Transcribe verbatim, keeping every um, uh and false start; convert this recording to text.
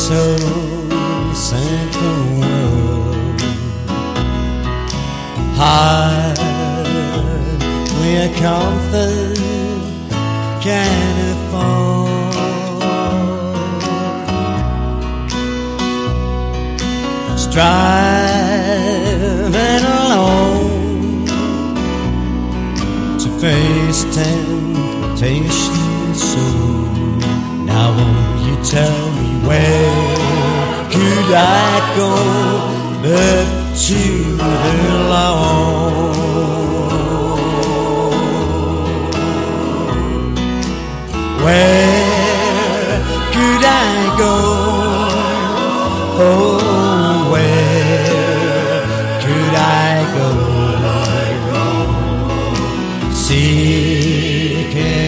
so simple world. Hide where comfort can afford. Striving alone to face temptation soon. Now won't you tell me where could I go but to alone? Where could I go? Oh, where could I go? Seeking